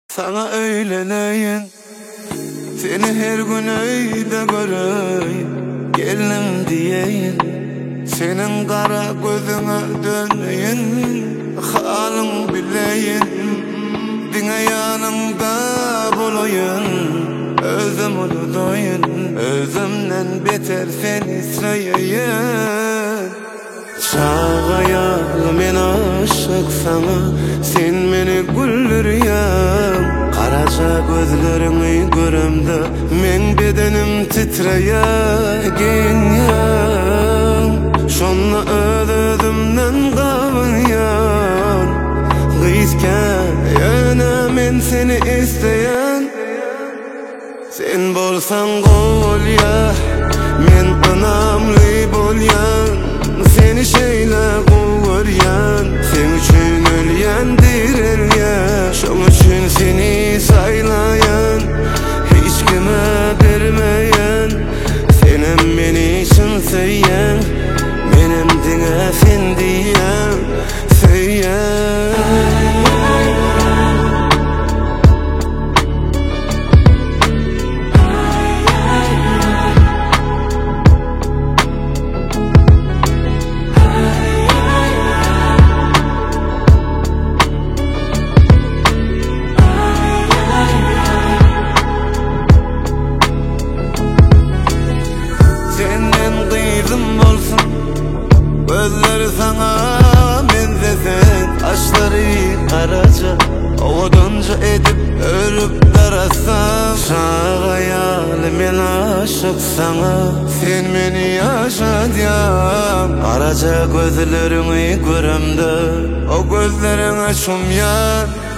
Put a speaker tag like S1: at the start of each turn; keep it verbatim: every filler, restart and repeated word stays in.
S1: Sana öyleleyin, seni her gün öyle göreyim, gelinim diyeyin. Senin kara gözüne dönmeyin, halın bileyin. Dine yanımda bulayın, özüm uludoyun. Özümden beter seni söyleyin. Çağayalım men aşık sana, sen meni güldürüyen. Karaca gözlerini görümde, men bedenim titreyen. Şonna öz-özümden kavınyan, gıyızken yana men seni isteyen. Sen bolsan gol ya, men anamlı bolyan. Seni şeyle kovuyan, sen üçün ölyen dirilyen. Şun üçün seni saylayan, hiç kime vermeyen. Senem beni için söyyen, benim dine sen diyen, söyyen. Gözleri sana benzesin, kaşları karaca, ovadınca edip örüp darasam. Çağayalım men aşık sana, sen beni yaşadyan. Karaca gözlerini görümde, o gözlerine şumyan.